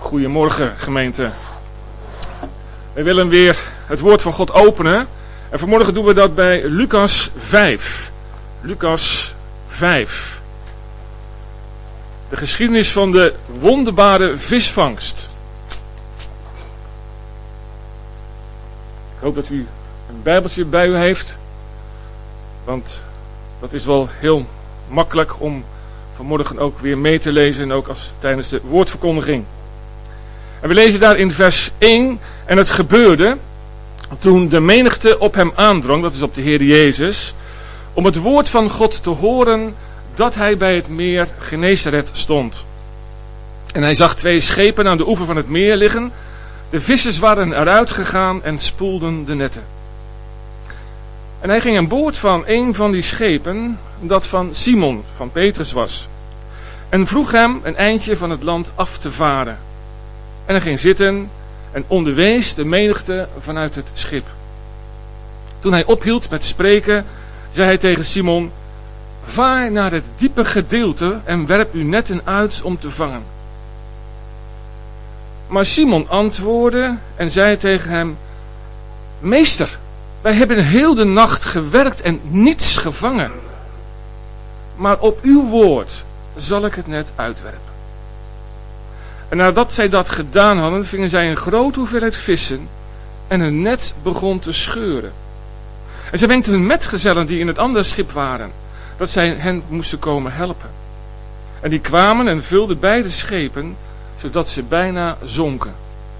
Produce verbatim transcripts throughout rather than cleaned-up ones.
Goedemorgen gemeente. We willen weer het woord van God openen. En vanmorgen doen we dat bij Lucas vijf. Lucas vijf. De geschiedenis van de wonderbare visvangst. Ik hoop dat u een bijbeltje bij u heeft. Want dat is wel heel makkelijk om vanmorgen ook weer mee te lezen. En ook als tijdens de woordverkondiging. En we lezen daar in vers één. En het gebeurde toen de menigte op hem aandrong. Dat is op de Heer Jezus. Om het woord van God te horen. Dat hij bij het meer Genesaret stond. En hij zag twee schepen aan de oever van het meer liggen. De vissers waren eruit gegaan en spoelden de netten. En hij ging aan boord van een van die schepen, dat van Simon, van Petrus was. En vroeg hem een eindje van het land af te varen. En hij ging zitten en onderwees de menigte vanuit het schip. Toen hij ophield met spreken, zei hij tegen Simon: vaar naar het diepe gedeelte en werp uw netten uit om te vangen. Maar Simon antwoordde en zei tegen hem: meester, wij hebben heel de nacht gewerkt en niets gevangen. Maar op uw woord zal ik het net uitwerpen. En nadat zij dat gedaan hadden, vingen zij een grote hoeveelheid vissen en hun net begon te scheuren. En zij wenkten hun metgezellen die in het andere schip waren, dat zij hen moesten komen helpen. En die kwamen en vulden beide schepen, zodat ze bijna zonken.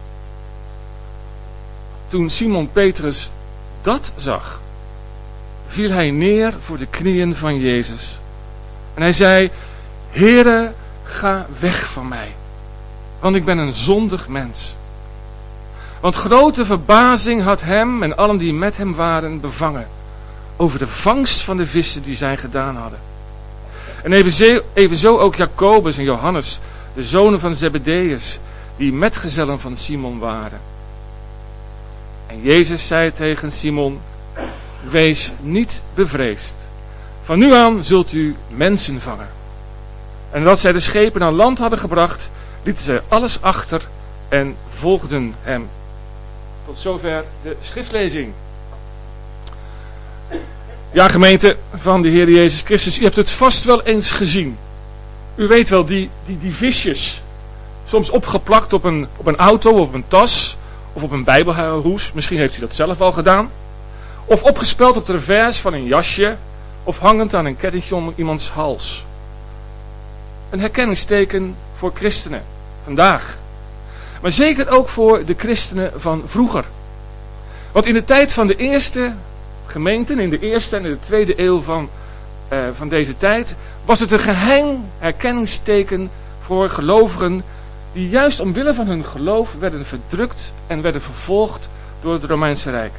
Toen Simon Petrus dat zag, viel hij neer voor de knieën van Jezus. En hij zei: Heere, ga weg van mij, want ik ben een zondig mens. Want grote verbazing had hem en allen die met hem waren bevangen over de vangst van de vissen die zij gedaan hadden. En evenzo, evenzo ook Jacobus en Johannes, de zonen van Zebedeus, die metgezellen van Simon waren. En Jezus zei tegen Simon: wees niet bevreesd. Van nu aan zult u mensen vangen. En nadat zij de schepen aan land hadden gebracht, lieten zij alles achter en volgden hem. Tot zover de schriftlezing. Ja, gemeente van de Heer Jezus Christus, u hebt het vast wel eens gezien. U weet wel, die, die, die visjes. Soms opgeplakt op een, op een auto, of op een tas, of op een bijbelhoes. Misschien heeft u dat zelf al gedaan. Of opgespeld op de revers van een jasje, of hangend aan een kettingje om iemands hals. Een herkenningsteken voor christenen vandaag. Maar zeker ook voor de christenen van vroeger. Want in de tijd van de eerste gemeenten, in de eerste en in de tweede eeuw van, uh, van deze tijd, was het een geheim herkenningsteken voor gelovigen die juist omwille van hun geloof werden verdrukt en werden vervolgd door het Romeinse Rijk.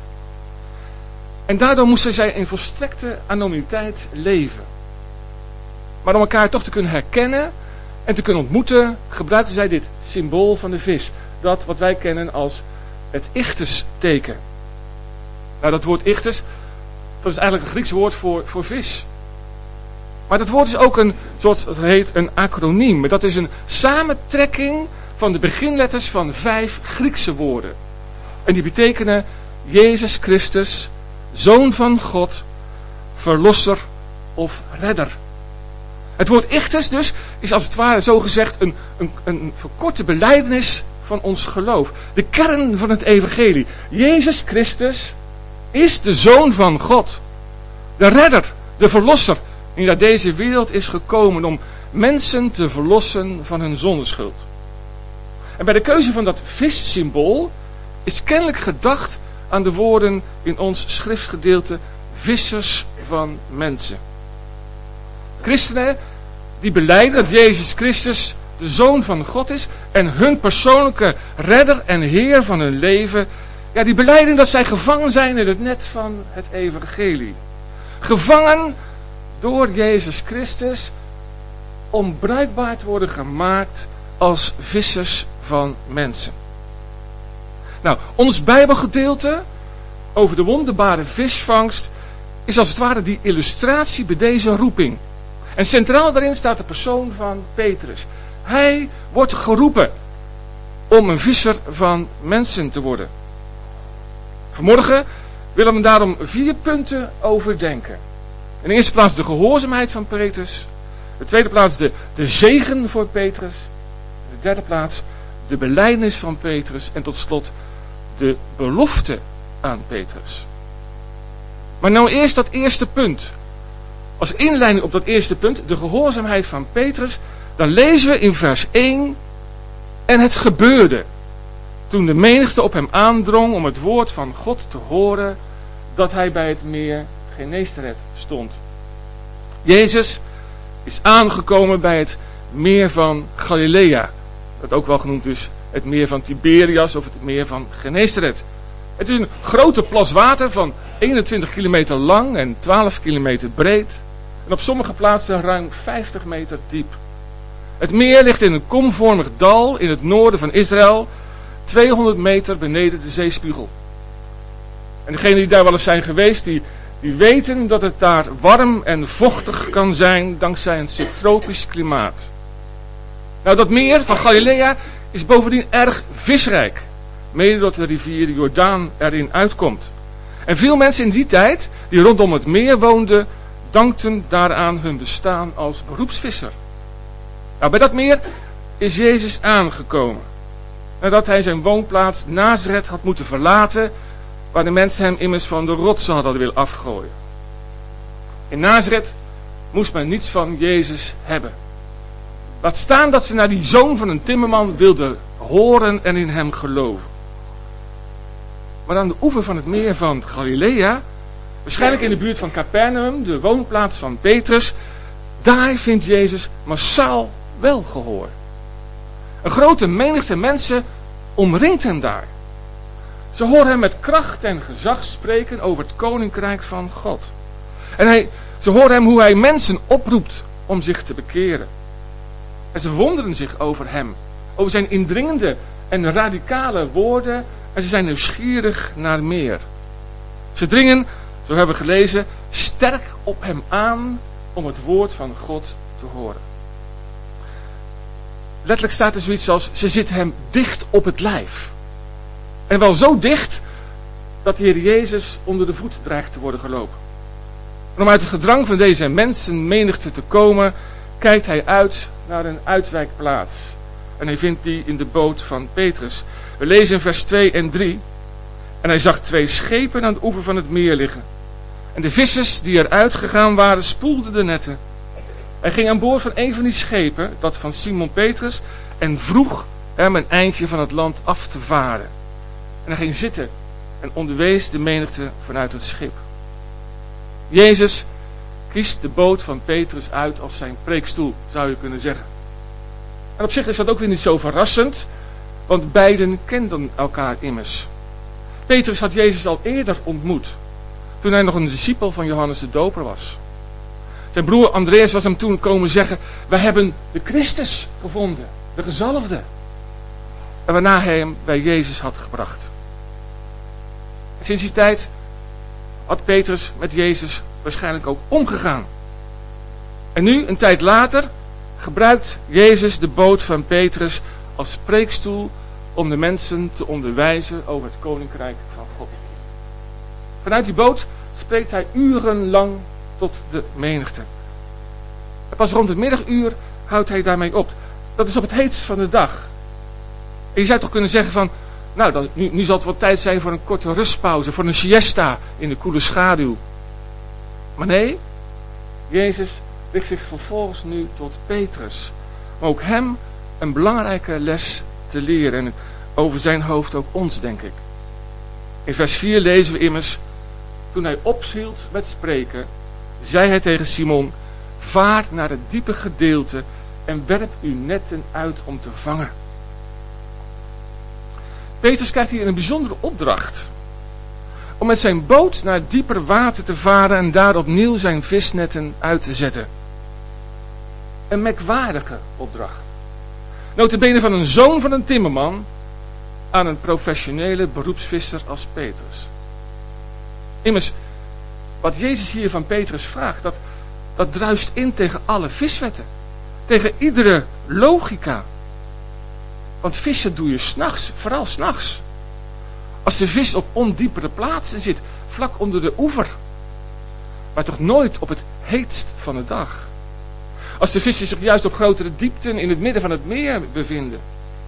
En daardoor moesten zij in volstrekte anonimiteit leven. Maar om elkaar toch te kunnen herkennen en te kunnen ontmoeten, gebruikten zij dit symbool van de vis. Dat wat wij kennen als het ichtisteken. Nou, dat woord ichtus, dat is eigenlijk een Grieks woord voor, voor vis. Maar dat woord is ook een, zoals het heet, een acroniem. Dat is een samentrekking van de beginletters van vijf Griekse woorden. En die betekenen Jezus Christus, Zoon van God, Verlosser of Redder. Het woord ichtus dus is als het ware zo gezegd een, een, een verkorte belijdenis van ons geloof. De kern van het evangelie. Jezus Christus is de Zoon van God. De Redder, de Verlosser, die naar deze wereld is gekomen om mensen te verlossen van hun zondeschuld. En bij de keuze van dat vissymbool is kennelijk gedacht aan de woorden in ons schriftgedeelte: vissers van mensen. Christenen die belijden dat Jezus Christus de Zoon van God is en hun persoonlijke redder en heer van hun leven, ja, die belijden dat zij gevangen zijn in het net van het evangelie. Gevangen door Jezus Christus om bruikbaar te worden gemaakt als vissers van mensen. Nou, ons Bijbelgedeelte over de wonderbare visvangst is als het ware die illustratie bij deze roeping. En centraal daarin staat de persoon van Petrus. Hij wordt geroepen om een visser van mensen te worden. Vanmorgen willen we daarom vier punten overdenken. In de eerste plaats de gehoorzaamheid van Petrus. In de tweede plaats de, de zegen voor Petrus. In de derde plaats de belijdenis van Petrus. En tot slot de belofte aan Petrus. Maar nou eerst dat eerste punt. Als inleiding op dat eerste punt, de gehoorzaamheid van Petrus, dan lezen we in vers één: en het gebeurde, toen de menigte op hem aandrong om het woord van God te horen, dat hij bij het meer Genesaret stond. Jezus is aangekomen bij het meer van Galilea, dat ook wel genoemd is het meer van Tiberias of het meer van Genesaret. Het is een grote plas water van eenentwintig kilometer lang en twaalf kilometer breed. En op sommige plaatsen ruim vijftig meter diep. Het meer ligt in een komvormig dal in het noorden van Israël, tweehonderd meter beneden de zeespiegel. En degenen die daar wel eens zijn geweest, die, die weten dat het daar warm en vochtig kan zijn dankzij een subtropisch klimaat. Nou, dat meer van Galilea is bovendien erg visrijk. Mede doordat de rivier Jordaan erin uitkomt. En veel mensen in die tijd, die rondom het meer woonden, dankten daaraan hun bestaan als beroepsvisser. Nou, bij dat meer is Jezus aangekomen. Nadat hij zijn woonplaats Nazareth had moeten verlaten, waar de mensen hem immers van de rotsen hadden willen afgooien. In Nazareth moest men niets van Jezus hebben. Laat staan dat ze naar die zoon van een timmerman wilden horen en in hem geloven. Maar aan de oever van het meer van Galilea, waarschijnlijk in de buurt van Capernaum, de woonplaats van Petrus, daar vindt Jezus massaal wel gehoor. Een grote menigte mensen omringt hem daar. Ze horen hem met kracht en gezag spreken over het koninkrijk van God. En hij, ze horen hem hoe hij mensen oproept om zich te bekeren. En ze wonderen zich over hem, over zijn indringende en radicale woorden, en ze zijn nieuwsgierig naar meer. Ze dringen, zo hebben we gelezen, sterk op hem aan om het woord van God te horen. Letterlijk staat er zoiets als, ze zitten hem dicht op het lijf. En wel zo dicht, dat de Heer Jezus onder de voet dreigt te worden gelopen. En om uit het gedrang van deze mensenmenigte te komen, kijkt hij uit naar een uitwijkplaats. En hij vindt die in de boot van Petrus. We lezen in vers twee en drie. En hij zag twee schepen aan de oever van het meer liggen. En de vissers die eruit gegaan waren, spoelden de netten. Hij ging aan boord van een van die schepen, dat van Simon Petrus, en vroeg hem een eindje van het land af te varen. En hij ging zitten en onderwees de menigte vanuit het schip. Jezus kiest de boot van Petrus uit als zijn preekstoel, zou je kunnen zeggen. En op zich is dat ook weer niet zo verrassend, want beiden kenden elkaar immers. Petrus had Jezus al eerder ontmoet, toen hij nog een discipel van Johannes de Doper was. Zijn broer Andreas was hem toen komen zeggen, wij hebben de Christus gevonden, de gezalfde. En waarna hij hem bij Jezus had gebracht. En sinds die tijd had Petrus met Jezus waarschijnlijk ook omgegaan. En nu, een tijd later, gebruikt Jezus de boot van Petrus als spreekstoel om de mensen te onderwijzen over het koninkrijk van God. Vanuit die boot spreekt hij urenlang tot de menigte. En pas rond het middaguur houdt hij daarmee op. Dat is op het heetst van de dag. En je zou toch kunnen zeggen van, nou, dan, nu, nu zal het wel tijd zijn voor een korte rustpauze, voor een siesta in de koele schaduw. Maar nee, Jezus richt zich vervolgens nu tot Petrus. Maar ook hem een belangrijke les te leren. En over zijn hoofd ook ons, denk ik. In vers vier lezen we immers, toen hij ophield met spreken, zei hij tegen Simon, vaar naar het diepe gedeelte en werp uw netten uit om te vangen. Petrus krijgt hier een bijzondere opdracht. Om met zijn boot naar dieper water te varen en daar opnieuw zijn visnetten uit te zetten. Een merkwaardige opdracht. Nota bene van een zoon van een timmerman aan een professionele beroepsvisser als Petrus. Immers, wat Jezus hier van Petrus vraagt, dat, dat druist in tegen alle viswetten. Tegen iedere logica. Want vissen doe je 's nachts, vooral 's nachts. Als de vis op ondiepere plaatsen zit, vlak onder de oever. Maar toch nooit op het heetst van de dag. Als de vissen zich juist op grotere diepten in het midden van het meer bevinden.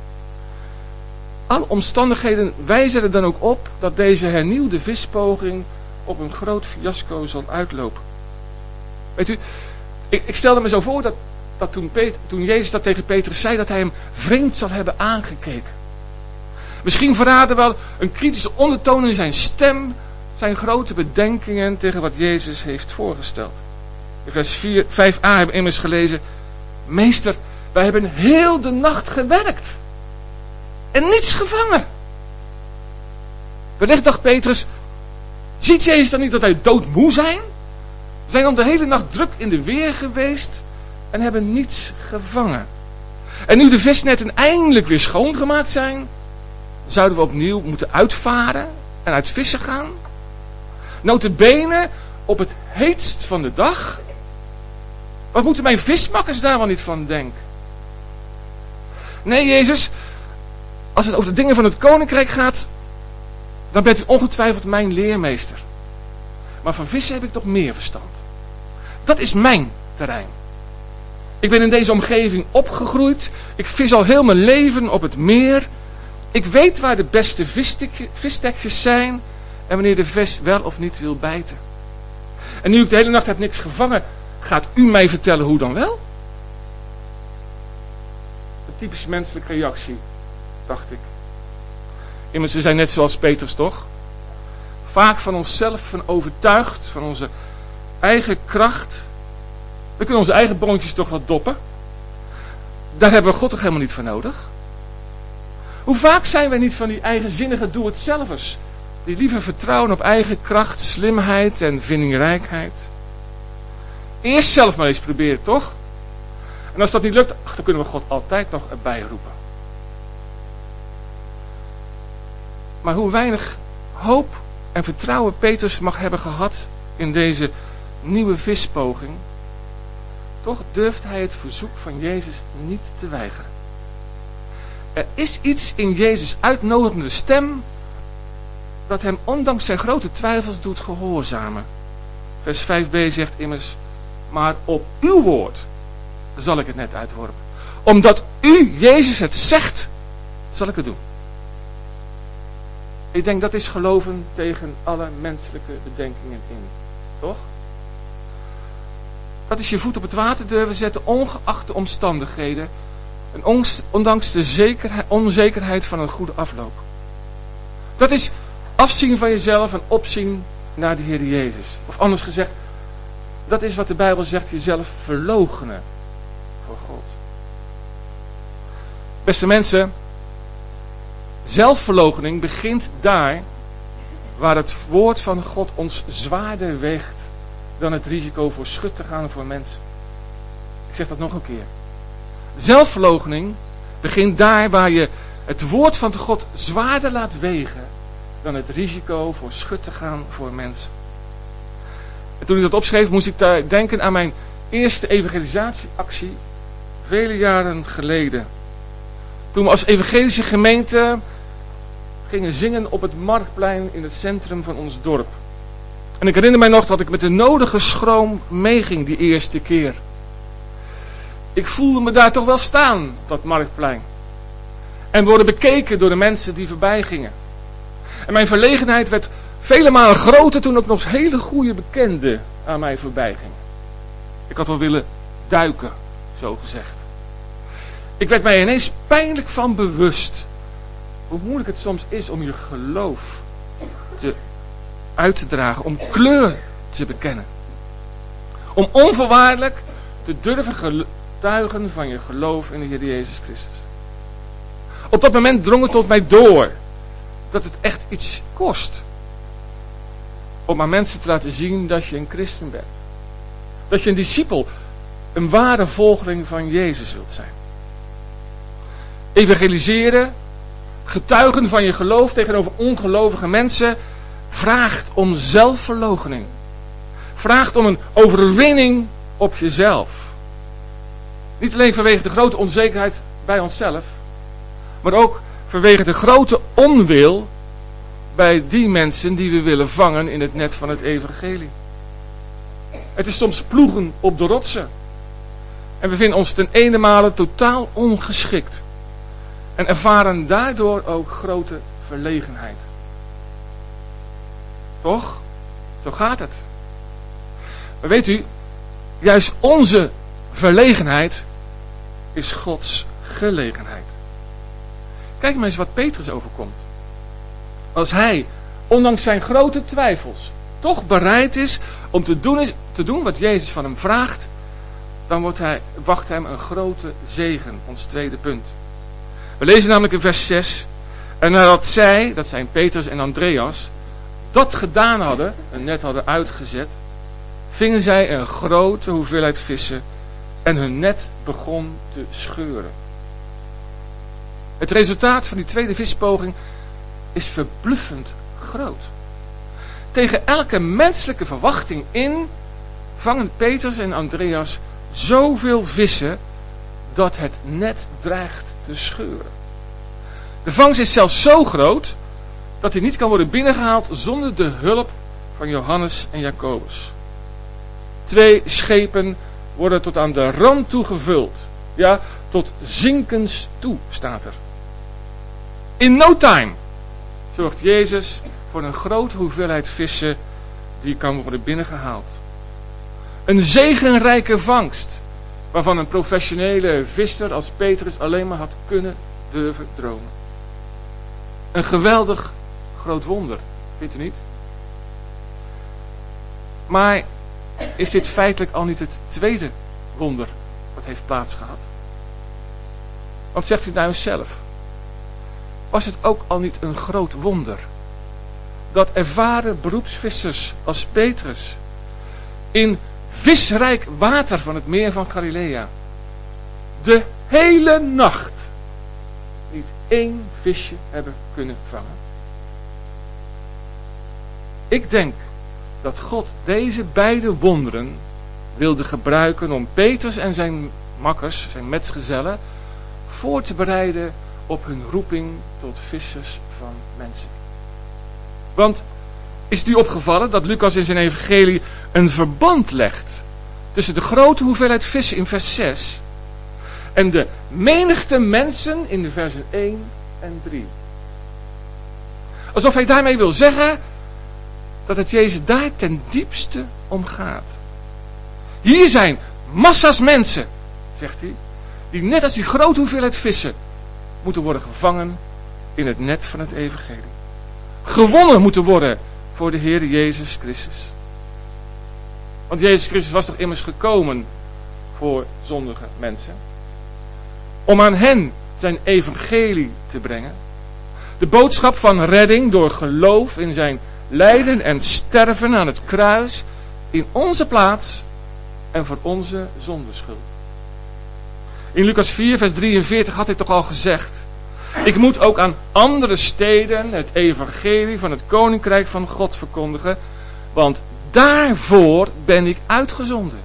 Alle omstandigheden wijzen er dan ook op dat deze hernieuwde vispoging op een groot fiasco zal uitlopen. Weet u, ik, ik stelde me zo voor dat, dat toen, Peter, toen Jezus dat tegen Petrus zei, dat hij hem vreemd zal hebben aangekeken. Misschien verraadde wel een kritische ondertoon in zijn stem zijn grote bedenkingen tegen wat Jezus heeft voorgesteld. In vers vier, vijf a hebben we immers gelezen: Meester, wij hebben heel de nacht gewerkt en niets gevangen. Wellicht dacht Petrus, ziet Jezus dan niet dat wij doodmoe zijn? We zijn al de hele nacht druk in de weer geweest en hebben niets gevangen. En nu de visnetten eindelijk weer schoongemaakt zijn, zouden we opnieuw moeten uitvaren en uit vissen gaan? Nota bene op het heetst van de dag? Wat moeten mijn vismakkers daar wel niet van denken? Nee, Jezus, als het over de dingen van het koninkrijk gaat, dan bent u ongetwijfeld mijn leermeester. Maar van vissen heb ik toch meer verstand. Dat is mijn terrein. Ik ben in deze omgeving opgegroeid. Ik vis al heel mijn leven op het meer. Ik weet waar de beste visstekjes zijn en wanneer de vis wel of niet wil bijten. En nu ik de hele nacht heb niks gevangen, gaat u mij vertellen hoe dan wel? Een typisch menselijke reactie, dacht ik. Immers, we zijn net zoals Petrus, toch? Vaak van onszelf van overtuigd, van onze eigen kracht. We kunnen onze eigen boontjes toch wat doppen. Daar hebben we God toch helemaal niet voor nodig? Hoe vaak zijn wij niet van die eigenzinnige doe-het-zelvers, die liever vertrouwen op eigen kracht, slimheid en vindingrijkheid? Eerst zelf maar eens proberen, toch? En als dat niet lukt, ach, dan kunnen we God altijd nog erbij roepen. Maar hoe weinig hoop en vertrouwen Petrus mag hebben gehad in deze nieuwe vispoging, toch durft hij het verzoek van Jezus niet te weigeren. Er is iets in Jezus' uitnodigende stem dat hem ondanks zijn grote twijfels doet gehoorzamen. Vers vijf b zegt immers: maar op uw woord zal ik het net uitworpen. Omdat u, Jezus, het zegt, zal ik het doen. Ik denk dat is geloven tegen alle menselijke bedenkingen in. Toch? Dat is je voet op het water durven zetten, ongeacht de omstandigheden. En ondanks de zekerheid, onzekerheid van een goede afloop. Dat is afzien van jezelf en opzien naar de Heer Jezus. Of anders gezegd, dat is wat de Bijbel zegt, jezelf verloochenen voor God. Beste mensen, zelfverloochening begint daar waar het woord van God ons zwaarder weegt dan het risico voor schut te gaan voor mensen. Ik zeg dat nog een keer. Zelfverloochening begint daar waar je het woord van God zwaarder laat wegen dan het risico voor schut te gaan voor mensen. En toen ik dat opschreef, moest ik daar denken aan mijn eerste evangelisatieactie vele jaren geleden. Toen we als evangelische gemeente gingen zingen op het Marktplein in het centrum van ons dorp. En ik herinner mij nog dat ik met de nodige schroom meeging die eerste keer. Ik voelde me daar toch wel staan, dat Marktplein. En worden bekeken door de mensen die voorbij gingen. En mijn verlegenheid werd vele malen groter toen ook nog eens hele goede bekenden aan mij voorbij gingen. Ik had wel willen duiken, zo gezegd. Ik werd mij ineens pijnlijk van bewust hoe moeilijk het soms is om je geloof te, uit te dragen, om kleur te bekennen. Om onvoorwaardelijk te durven getuigen van je geloof in de Heer Jezus Christus. Op dat moment drong het tot mij door dat het echt iets kost om aan mensen te laten zien dat je een christen bent. Dat je een discipel, een ware volgeling van Jezus wilt zijn. Evangeliseren, getuigen van je geloof tegenover ongelovige mensen, vraagt om zelfverloochening. Vraagt om een overwinning op jezelf. Niet alleen vanwege de grote onzekerheid bij onszelf, maar ook vanwege de grote onwil bij die mensen die we willen vangen in het net van het evangelie. Het is soms ploegen op de rotsen. En we vinden ons ten ene male totaal ongeschikt. En ervaren daardoor ook grote verlegenheid. Toch? Zo gaat het. Maar weet u, juist onze verlegenheid is Gods gelegenheid. Kijk maar eens wat Petrus overkomt. Als hij, ondanks zijn grote twijfels, toch bereid is om te doen, is, te doen wat Jezus van hem vraagt, dan wordt hij, wacht hem een grote zegen, ons tweede punt. We lezen namelijk in vers zes, en nadat zij, dat zijn Petrus en Andreas, dat gedaan hadden, een net hadden uitgezet, vingen zij een grote hoeveelheid vissen en hun net begon te scheuren. Het resultaat van die tweede vispoging is verbluffend groot. Tegen elke menselijke verwachting in vangen Petrus en Andreas zoveel vissen dat het net dreigt te scheuren. De vangst is zelfs zo groot dat hij niet kan worden binnengehaald zonder de hulp van Johannes en Jacobus. Twee schepen worden tot aan de rand toe gevuld. Ja, tot zinkens toe staat er. In no time zorgt Jezus voor een grote hoeveelheid vissen die kan worden binnengehaald. Een zegenrijke vangst, waarvan een professionele visser als Petrus alleen maar had kunnen durven dromen. Een geweldig groot wonder, vindt u niet? Maar is dit feitelijk al niet het tweede wonder wat heeft plaatsgehad? Want zegt u nou eens zelf, was het ook al niet een groot wonder dat ervaren beroepsvissers als Petrus in visrijk water van het meer van Galilea de hele nacht niet één visje hebben kunnen vangen? Ik denk dat God deze beide wonderen wilde gebruiken om Petrus en zijn makkers, zijn metsgezellen, voor te bereiden op hun roeping tot vissers van mensen. Want is het u opgevallen dat Lucas in zijn evangelie een verband legt tussen de grote hoeveelheid vissen in vers zes en de menigte mensen in de versen één en drie. Alsof hij daarmee wil zeggen dat het Jezus daar ten diepste om gaat. Hier zijn massa's mensen, zegt hij, die net als die grote hoeveelheid vissen moeten worden gevangen in het net van het evangelie. Gewonnen moeten worden voor de Heer Jezus Christus. Want Jezus Christus was toch immers gekomen voor zondige mensen. Om aan hen zijn evangelie te brengen. De boodschap van redding door geloof in zijn lijden en sterven aan het kruis in onze plaats en voor onze zondeschuld. In Lucas vier vers drieënveertig had hij toch al gezegd: ik moet ook aan andere steden het evangelie van het koninkrijk van God verkondigen, want daarvoor ben ik uitgezonden.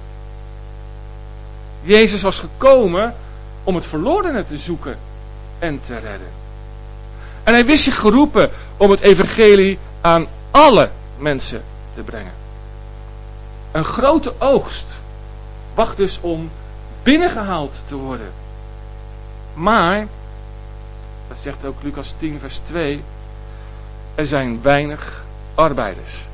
Jezus was gekomen om het verlorene te zoeken en te redden. En hij wist zich geroepen om het evangelie aan alle mensen te brengen. Een grote oogst wacht dus om binnengehaald te worden. Maar, dat zegt ook Lucas tien vers twee, er zijn weinig arbeiders.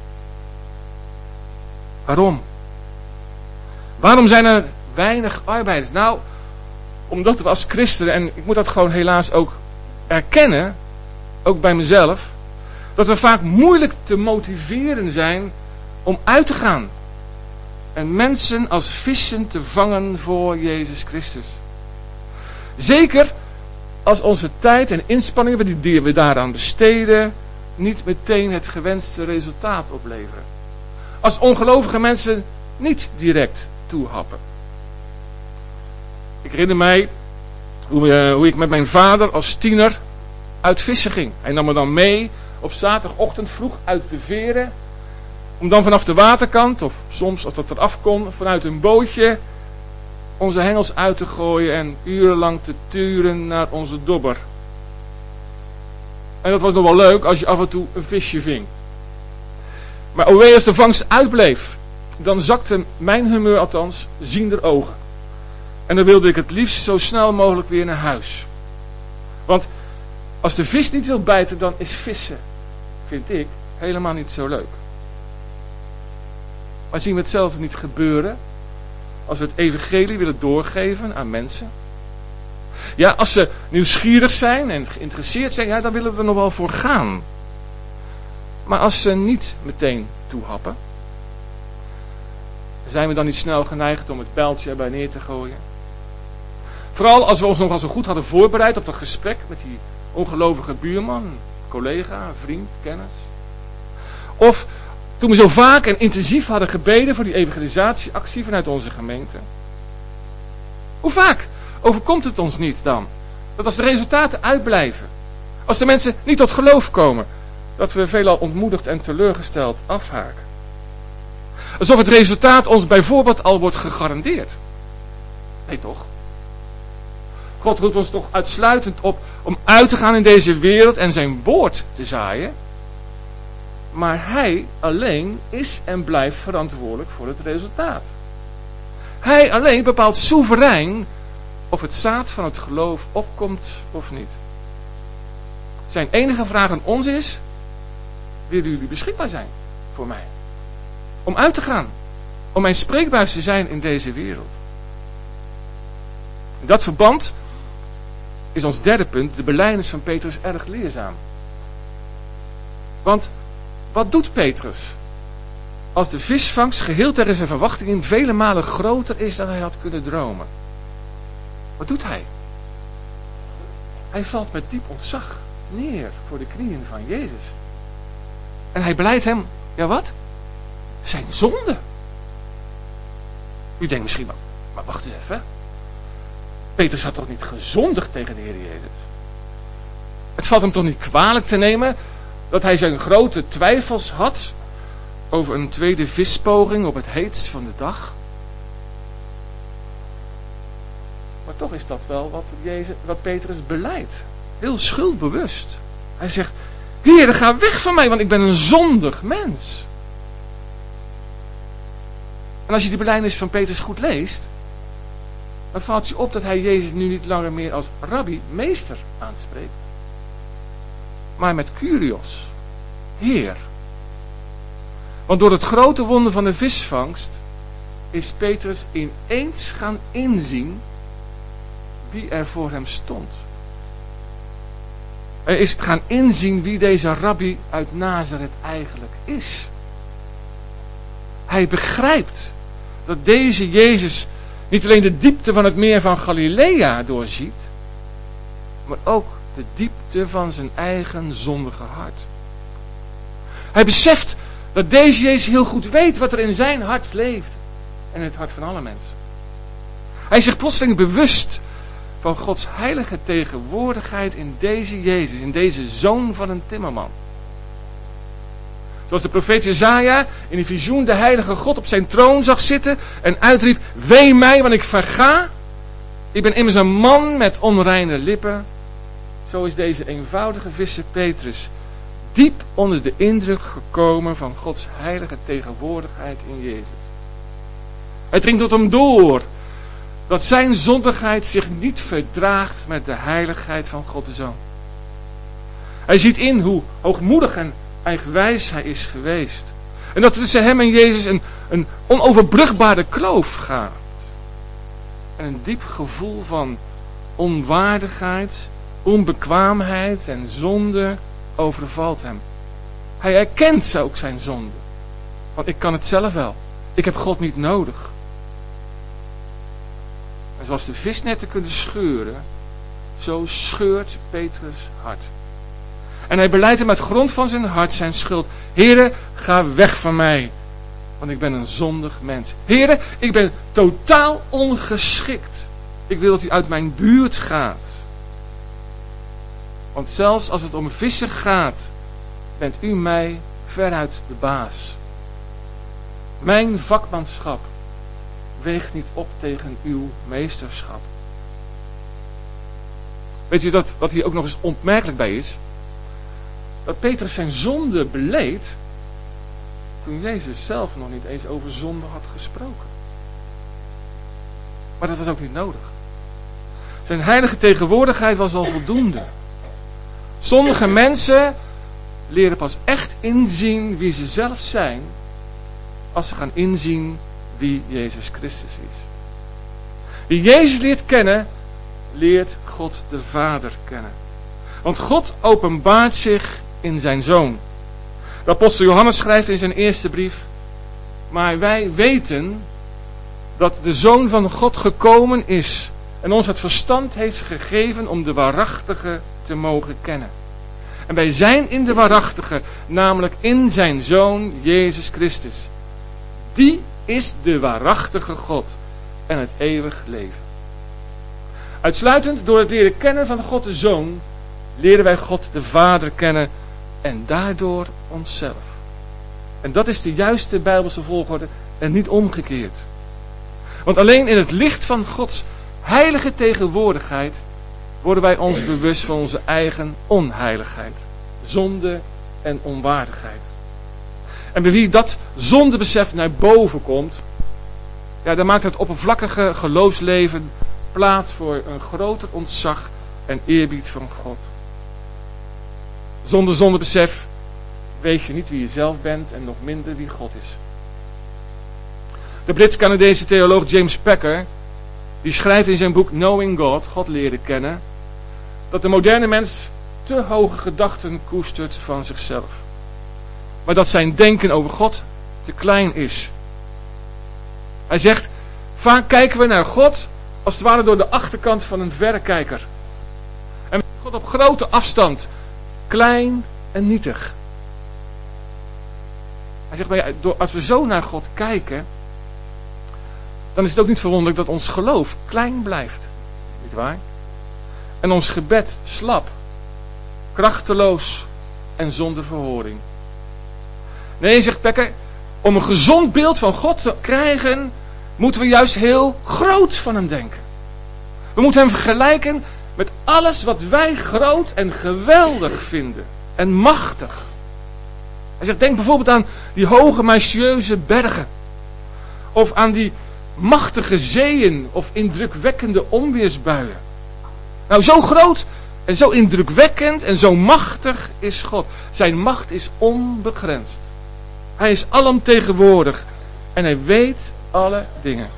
Waarom? Waarom zijn er weinig arbeiders? Nou, omdat we als christenen, en ik moet dat gewoon helaas ook erkennen, ook bij mezelf, dat we vaak moeilijk te motiveren zijn om uit te gaan. En mensen als vissen te vangen voor Jezus Christus. Zeker als onze tijd en inspanningen die we daaraan besteden niet meteen het gewenste resultaat opleveren. Als ongelovige mensen niet direct toehappen. Ik herinner mij hoe, uh, hoe ik met mijn vader als tiener uit vissen ging. Hij nam me dan mee op zaterdagochtend vroeg uit de veren. Om dan vanaf de waterkant, of soms als dat eraf kon, vanuit een bootje onze hengels uit te gooien en urenlang te turen naar onze dobber. En dat was nog wel leuk als je af en toe een visje ving. Maar o wee als de vangst uitbleef, dan zakte mijn humeur althans ziender ogen. En dan wilde ik het liefst zo snel mogelijk weer naar huis. Want als de vis niet wil bijten, dan is vissen, vind ik, helemaal niet zo leuk. Maar zien we hetzelfde niet gebeuren als we het evangelie willen doorgeven aan mensen? Ja, als ze nieuwsgierig zijn en geïnteresseerd zijn, ja, dan willen we er nog wel voor gaan. Maar als ze niet meteen toehappen, zijn we dan niet snel geneigd om het pijltje erbij neer te gooien? Vooral als we ons nogal zo goed hadden voorbereid op dat gesprek met die ongelovige buurman, collega, vriend, kennis. Of toen we zo vaak en intensief hadden gebeden voor die evangelisatieactie vanuit onze gemeente. Hoe vaak overkomt het ons niet dan? Dat als de resultaten uitblijven, als de mensen niet tot geloof komen, dat we veelal ontmoedigd en teleurgesteld afhaken. Alsof het resultaat ons bijvoorbeeld al wordt gegarandeerd. Nee toch? God roept ons toch uitsluitend op om uit te gaan in deze wereld en zijn woord te zaaien. Maar hij alleen is en blijft verantwoordelijk voor het resultaat. Hij alleen bepaalt soeverein of het zaad van het geloof opkomt of niet. Zijn enige vraag aan ons is: willen jullie beschikbaar zijn voor mij? Om uit te gaan. Om mijn spreekbuis te zijn in deze wereld. In dat verband is ons derde punt, de belijdenis van Petrus, erg leerzaam. Want wat doet Petrus als de visvangst geheel tegen zijn verwachtingen vele malen groter is dan hij had kunnen dromen? Wat doet hij? Hij valt met diep ontzag neer voor de knieën van Jezus. En hij belijdt hem, ja wat? Zijn zonde. U denkt misschien, maar wacht eens even. Petrus had toch niet gezondigd tegen de Heer Jezus? Het valt hem toch niet kwalijk te nemen dat hij zijn grote twijfels had over een tweede vispoging op het heetst van de dag? Maar toch is dat wel wat, Jezus, wat Petrus belijdt. Heel schuldbewust. Hij zegt: Heer, ga weg van mij, want ik ben een zondig mens. En als je die belijdenis van Petrus goed leest, dan valt je op dat hij Jezus nu niet langer meer als rabbi, meester, aanspreekt. Maar met Kyrios, Heer. Want door het grote wonder van de visvangst is Petrus ineens gaan inzien wie er voor hem stond. Hij is gaan inzien wie deze rabbi uit Nazareth eigenlijk is. Hij begrijpt dat deze Jezus niet alleen de diepte van het meer van Galilea doorziet, maar ook de diepte van zijn eigen zondige hart. Hij beseft dat deze Jezus heel goed weet wat er in zijn hart leeft en in het hart van alle mensen. Hij is zich plotseling bewust van Gods heilige tegenwoordigheid in deze Jezus, in deze zoon van een timmerman. Zoals de profeet Jesaja in een visioen de heilige God op zijn troon zag zitten en uitriep: wee mij, want ik verga. Ik ben immers een man met onreine lippen. Zo is deze eenvoudige visser Petrus diep onder de indruk gekomen van Gods heilige tegenwoordigheid in Jezus. Het dringt tot hem door dat zijn zondigheid zich niet verdraagt met de heiligheid van God de Zoon. Hij ziet in hoe hoogmoedig en eigenwijs hij is geweest. En dat er tussen hem en Jezus een, een onoverbrugbare kloof gaat. En een diep gevoel van onwaardigheid, onbekwaamheid en zonde overvalt hem. Hij erkent ook zijn zonde. Want ik kan het zelf wel. Ik heb God niet nodig. En zoals de visnetten kunnen scheuren, zo scheurt Petrus hart. En hij belijdt hem uit grond van zijn hart zijn schuld. Heere, ga weg van mij, want ik ben een zondig mens. Heere, ik ben totaal ongeschikt. Ik wil dat u uit mijn buurt gaat. Want zelfs als het om vissen gaat, bent u mij veruit de baas. Mijn vakmanschap weegt niet op tegen uw meesterschap. Weet u dat, wat hier ook nog eens opmerkelijk bij is? dat Petrus zijn zonde beleed toen Jezus zelf nog niet eens over zonde had gesproken. Maar dat was ook niet nodig. Zijn heilige tegenwoordigheid was al voldoende. Sommige mensen leren pas echt inzien wie ze zelf zijn als ze gaan inzien wie Jezus Christus is. Wie Jezus leert kennen, leert God de Vader kennen. Want God openbaart zich in zijn Zoon. De apostel Johannes schrijft in zijn eerste brief: maar wij weten dat de Zoon van God gekomen is en ons het verstand heeft gegeven om de waarachtige te mogen kennen. En wij zijn in de waarachtige, namelijk in zijn Zoon Jezus Christus. Die is de waarachtige God en het eeuwig leven. Uitsluitend door het leren kennen van God de Zoon leren wij God de Vader kennen en daardoor onszelf. En dat is de juiste Bijbelse volgorde en niet omgekeerd. Want alleen in het licht van Gods heilige tegenwoordigheid worden wij ons bewust van onze eigen onheiligheid, zonde en onwaardigheid. En bij wie dat zondebesef naar boven komt, ja, dan maakt het oppervlakkige geloofsleven plaats voor een groter ontzag en eerbied van God. Zonder zondebesef weet je niet wie je zelf bent en nog minder wie God is. De Brits-Canadese theoloog James Packer, die schrijft in zijn boek Knowing God, God leren kennen, dat de moderne mens te hoge gedachten koestert van zichzelf. Maar dat zijn denken over God te klein is. Hij zegt, vaak kijken we naar God als het ware door de achterkant van een verrekijker. En God op grote afstand, klein en nietig. Hij zegt, maar ja, als we zo naar God kijken, dan is het ook niet verwonderlijk dat ons geloof klein blijft. Niet waar? En ons gebed slap, krachteloos en zonder verhoring. Nee, zegt Packer, om een gezond beeld van God te krijgen, moeten we juist heel groot van hem denken. We moeten hem vergelijken met alles wat wij groot en geweldig vinden. En machtig. Hij zegt, denk bijvoorbeeld aan die hoge majestueuze bergen. Of aan die machtige zeeën of indrukwekkende onweersbuien. Nou, zo groot en zo indrukwekkend en zo machtig is God. Zijn macht is onbegrensd. Hij is alomtegenwoordig en hij weet alle dingen.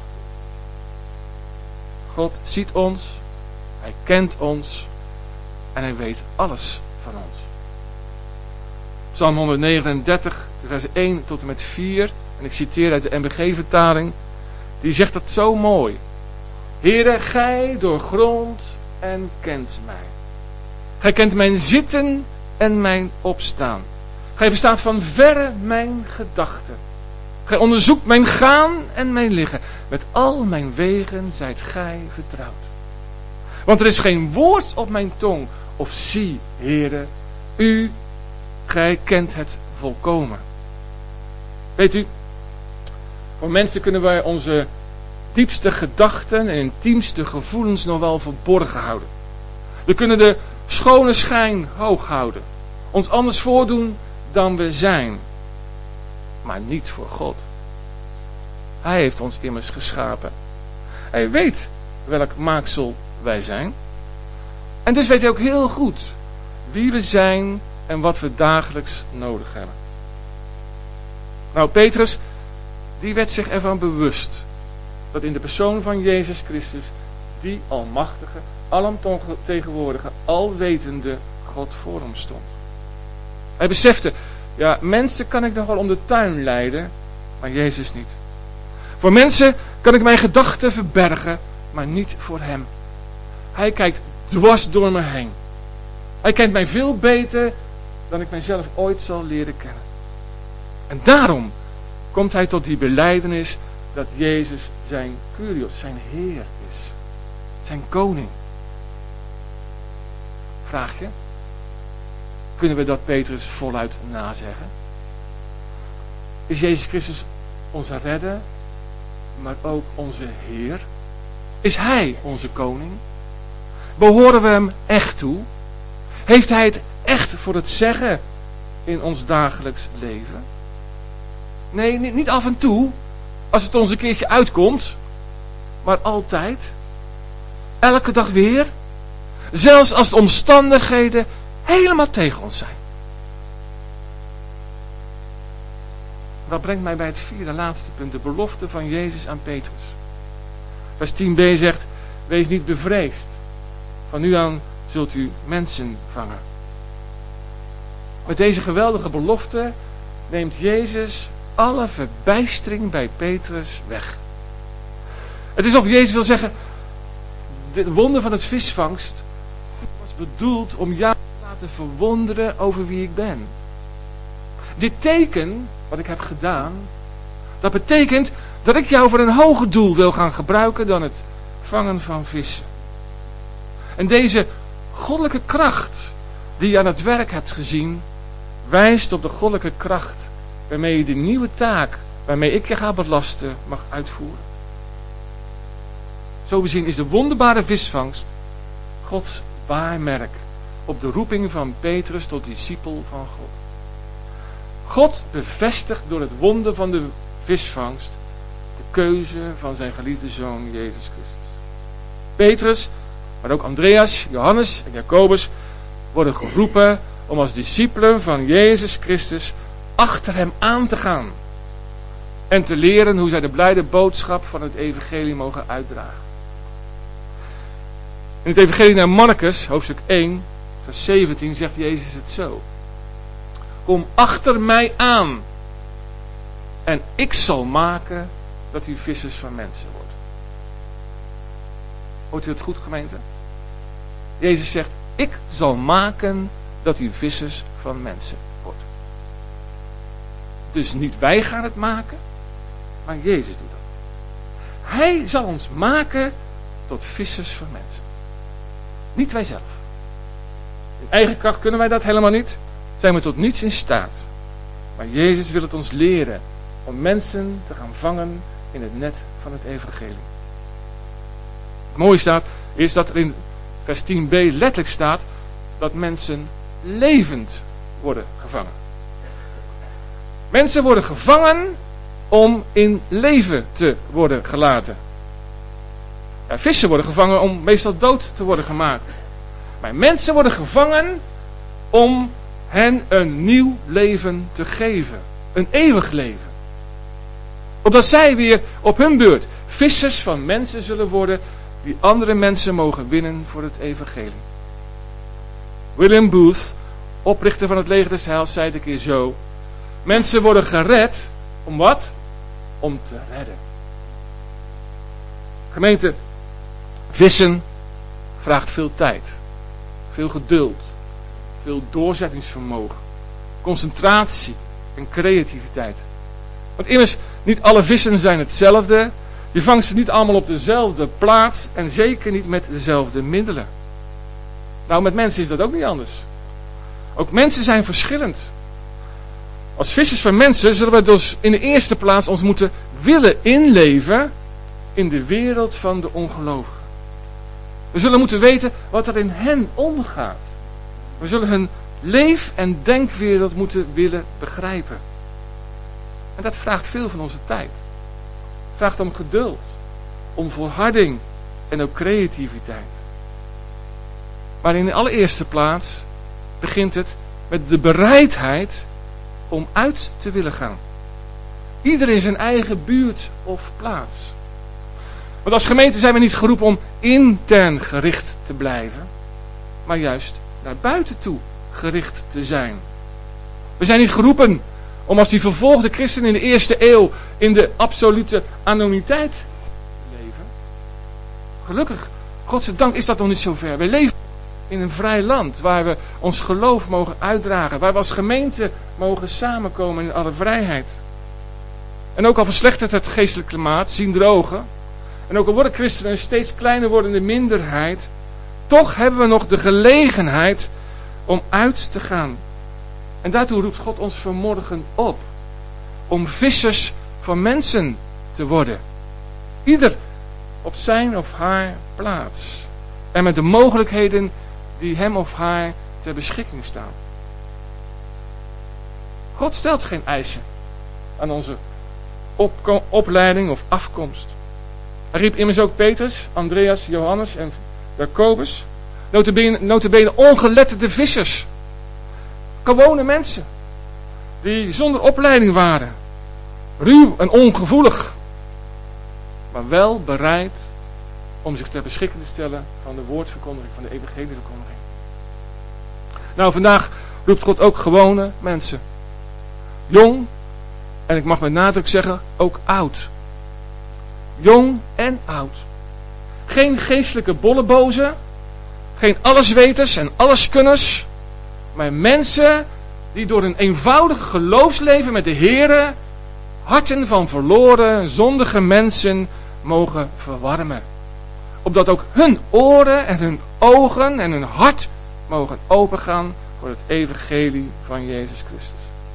God ziet ons, hij kent ons en hij weet alles van ons. Psalm honderdnegenendertig, vers één tot en met vier, en ik citeer uit de N B G-vertaling, die zegt dat zo mooi. Heere, gij doorgrondt en kent mij. Gij kent mijn zitten en mijn opstaan. Gij verstaat van verre mijn gedachten. Gij onderzoekt mijn gaan en mijn liggen. Met al mijn wegen zijt gij vertrouwd. Want er is geen woord op mijn tong. Of zie, Heere, u, gij kent het volkomen. Weet u, voor mensen kunnen wij onze diepste gedachten en intiemste gevoelens nog wel verborgen houden. We kunnen de schone schijn hoog houden. Ons anders voordoen dan we zijn. Maar niet voor God. Hij heeft ons immers geschapen. Hij weet welk maaksel wij zijn. En dus weet hij ook heel goed wie we zijn en wat we dagelijks nodig hebben. Nou, Petrus, die werd zich ervan bewust dat in de persoon van Jezus Christus die almachtige, alomtegenwoordige, alwetende God voor hem stond. Hij besefte, ja, mensen kan ik nog wel om de tuin leiden, maar Jezus niet. Voor mensen kan ik mijn gedachten verbergen, maar niet voor hem. Hij kijkt dwars door me heen. Hij kent mij veel beter dan ik mijzelf ooit zal leren kennen. En daarom komt hij tot die belijdenis dat Jezus zijn Kyrios, zijn Heer is. Zijn koning. Vraag je? Kunnen we dat Petrus voluit nazeggen? Is Jezus Christus onze redder, maar ook onze Heer? Is Hij onze koning? Behoren we Hem echt toe? Heeft Hij het echt voor het zeggen in ons dagelijks leven? Nee, niet, niet af en toe, als het ons een keertje uitkomt, maar altijd. Elke dag weer. Zelfs als de omstandigheden helemaal tegen ons zijn. Dat brengt mij bij het vierde laatste punt, de belofte van Jezus aan Petrus. Vers tien b zegt, wees niet bevreesd. Van nu aan zult u mensen vangen. Met deze geweldige belofte neemt Jezus alle verbijstering bij Petrus weg. Het is of Jezus wil zeggen, dit wonder van het visvangst was bedoeld om jou te laten verwonderen over wie ik ben. Dit teken, wat ik heb gedaan, dat betekent dat ik jou voor een hoger doel wil gaan gebruiken dan het vangen van vissen. En deze goddelijke kracht die je aan het werk hebt gezien, wijst op de goddelijke kracht waarmee je de nieuwe taak, waarmee ik je ga belasten, mag uitvoeren. Zo bezien is de wonderbare visvangst Gods waarmerk op de roeping van Petrus tot discipel van God. God bevestigt door het wonder van de visvangst de keuze van zijn geliefde zoon Jezus Christus. Petrus, maar ook Andreas, Johannes en Jacobus worden geroepen om als discipelen van Jezus Christus achter hem aan te gaan en te leren hoe zij de blijde boodschap van het evangelie mogen uitdragen. In het evangelie naar Marcus, hoofdstuk één, vers zeventien, zegt Jezus het zo. Kom achter mij aan en ik zal maken dat u vissers van mensen wordt. Hoort u het goed, gemeente? Jezus zegt, ik zal maken dat u vissers van mensen wordt. Dus niet wij gaan het maken, maar Jezus doet dat. Hij zal ons maken tot vissers van mensen. Niet wij zelf. In eigen kracht kunnen wij dat helemaal niet. Zijn we tot niets in staat. Maar Jezus wil het ons leren om mensen te gaan vangen in het net van het evangelie. Het mooie staat, is dat er in vers tien b letterlijk staat dat mensen levend worden gevangen. Mensen worden gevangen om in leven te worden gelaten. Ja, vissen worden gevangen om meestal dood te worden gemaakt. Maar mensen worden gevangen om hen een nieuw leven te geven. Een eeuwig leven. Opdat zij weer op hun beurt vissers van mensen zullen worden die andere mensen mogen winnen voor het evangelie. William Booth, oprichter van het leger des Heils, zei het een keer zo. Mensen worden gered om wat? Om te redden. Gemeente, vissen vraagt veel tijd, veel geduld, veel doorzettingsvermogen, concentratie en creativiteit. Want immers, niet alle vissen zijn hetzelfde. Je vangt ze niet allemaal op dezelfde plaats en zeker niet met dezelfde middelen. Nou, met mensen is dat ook niet anders. Ook mensen zijn verschillend. Als vissers van mensen zullen we dus in de eerste plaats ons moeten willen inleven in de wereld van de ongelovigen. We zullen moeten weten wat er in hen omgaat. We zullen hun leef- en denkwereld moeten willen begrijpen. En dat vraagt veel van onze tijd. Het vraagt om geduld, om volharding en ook creativiteit. Maar in de allereerste plaats begint het met de bereidheid om uit te willen gaan. Ieder in zijn eigen buurt of plaats. Want als gemeente zijn we niet geroepen om intern gericht te blijven, maar juist naar buiten toe gericht te zijn. We zijn niet geroepen om als die vervolgde christenen in de eerste eeuw in de absolute anonimiteit te leven. Gelukkig, godzijdank is dat nog niet zo ver. We leven in een vrij land waar we ons geloof mogen uitdragen, waar we als gemeente mogen samenkomen in alle vrijheid. En ook al verslechtert het geestelijk klimaat, zien de ogen, en ook al worden christenen een steeds kleiner wordende minderheid, toch hebben we nog de gelegenheid om uit te gaan. En daartoe roept God ons vanmorgen op. Om vissers van mensen te worden. Ieder op zijn of haar plaats. En met de mogelijkheden die hem of haar ter beschikking staan. God stelt geen eisen aan onze op- opleiding of afkomst. Hij riep immers ook Petrus, Andreas, Johannes en Jacobus, notabene, notabene ongeletterde vissers. Gewone mensen, die zonder opleiding waren. Ruw en ongevoelig, maar wel bereid om zich ter beschikking te stellen van de woordverkondiging, van de evangelieverkondiging. Nou, vandaag roept God ook gewone mensen. Jong, en ik mag met nadruk zeggen, ook oud. Jong en oud. Geen geestelijke bollebozen, geen allesweters en alleskunners, maar mensen die door een eenvoudig geloofsleven met de Here harten van verloren, zondige mensen mogen verwarmen. Opdat ook hun oren en hun ogen en hun hart mogen opengaan voor het evangelie van Jezus Christus.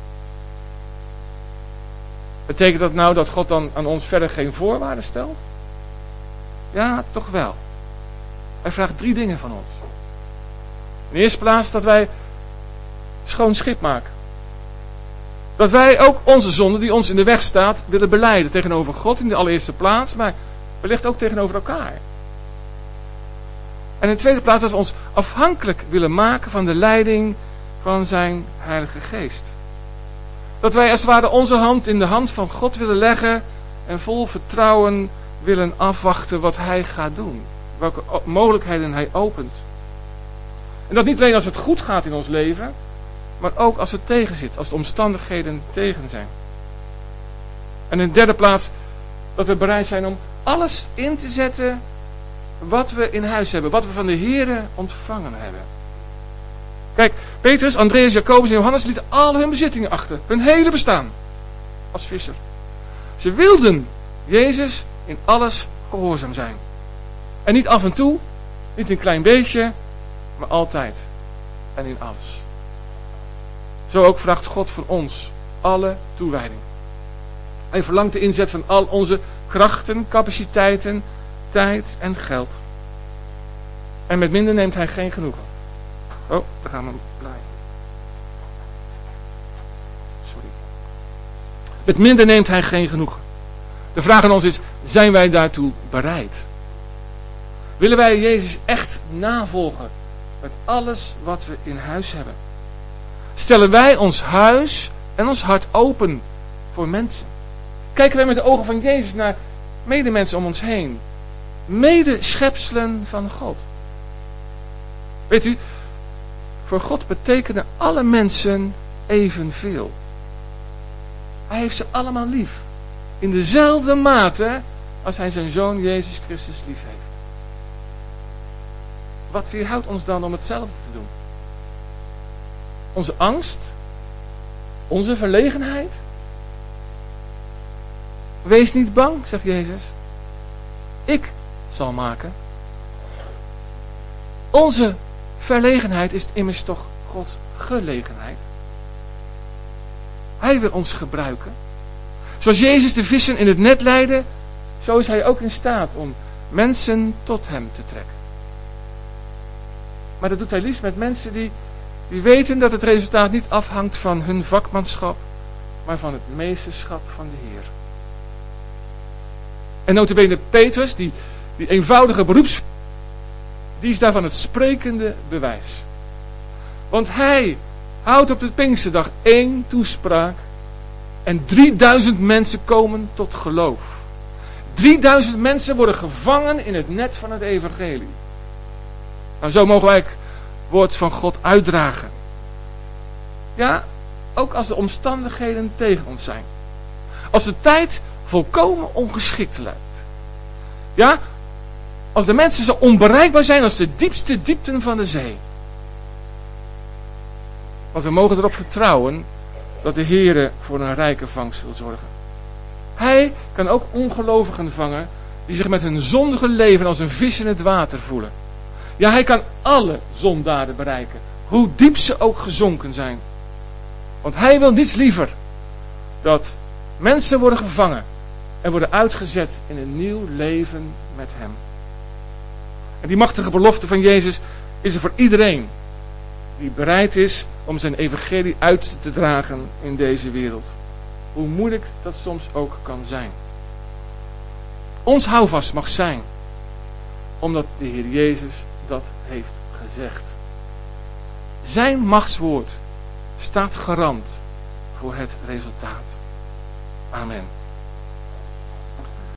Betekent dat nou dat God dan aan ons verder geen voorwaarden stelt? Ja, toch wel. Hij vraagt drie dingen van ons. In de eerste plaats dat wij schoon schip maken. Dat wij ook onze zonde die ons in de weg staat willen belijden tegenover God in de allereerste plaats, maar wellicht ook tegenover elkaar. En in de tweede plaats dat we ons afhankelijk willen maken van de leiding van zijn Heilige Geest. Dat wij als het ware onze hand in de hand van God willen leggen en vol vertrouwen willen afwachten wat Hij gaat doen. Welke mogelijkheden Hij opent. En dat niet alleen als het goed gaat in ons leven, maar ook als het tegen zit, als de omstandigheden tegen zijn. En in de derde plaats dat we bereid zijn om alles in te zetten wat we in huis hebben, wat we van de Here ontvangen hebben. Kijk, Petrus, Andreas, Jacobus en Johannes lieten al hun bezittingen achter, hun hele bestaan, als visser. Ze wilden Jezus in alles gehoorzaam zijn. En niet af en toe, niet een klein beetje, maar altijd en in alles. Zo ook vraagt God van ons alle toewijding. Hij verlangt de inzet van al onze krachten, capaciteiten, tijd en geld. En met minder neemt Hij geen genoegen. Oh, daar gaan we blij. Sorry. Met minder neemt Hij geen genoegen. De vraag aan ons is, zijn wij daartoe bereid? Willen wij Jezus echt navolgen met alles wat we in huis hebben? Stellen wij ons huis en ons hart open voor mensen? Kijken wij met de ogen van Jezus naar medemensen om ons heen? Medeschepselen van God. Weet u, voor God betekenen alle mensen evenveel. Hij heeft ze allemaal lief. In dezelfde mate als Hij zijn Zoon Jezus Christus lief heeft. Wat weerhoudt ons dan om hetzelfde te doen? Onze angst? Onze verlegenheid? Wees niet bang, zegt Jezus. Ik zal maken. Onze verlegenheid is immers toch Gods gelegenheid. Hij wil ons gebruiken. Zoals Jezus de vissen in het net leidde, zo is Hij ook in staat om mensen tot Hem te trekken. Maar dat doet Hij liefst met mensen die, die weten dat het resultaat niet afhangt van hun vakmanschap, maar van het meesterschap van de Heer. En nota bene Petrus, die, die eenvoudige beroeps, die is daarvan het sprekende bewijs. Want hij houdt op de Pinksterdag één toespraak en drieduizend mensen komen tot geloof. drieduizend mensen worden gevangen in het net van het evangelie. Nou, zo mogen wij het woord van God uitdragen. Ja, ook als de omstandigheden tegen ons zijn. Als de tijd volkomen ongeschikt lijkt. Ja, als de mensen zo onbereikbaar zijn als de diepste diepten van de zee. Want we mogen erop vertrouwen dat de Heere voor een rijke vangst wil zorgen. Hij kan ook ongelovigen vangen die zich met hun zondige leven als een vis in het water voelen. Ja, Hij kan alle zondaden bereiken, hoe diep ze ook gezonken zijn. Want Hij wil niets liever dat mensen worden gevangen en worden uitgezet in een nieuw leven met Hem. En die machtige belofte van Jezus is er voor iedereen Die bereid is om zijn evangelie uit te dragen in deze wereld. Hoe moeilijk dat soms ook kan zijn. Ons houvast mag zijn, omdat de Heer Jezus dat heeft gezegd. Zijn machtswoord staat garant voor het resultaat. Amen.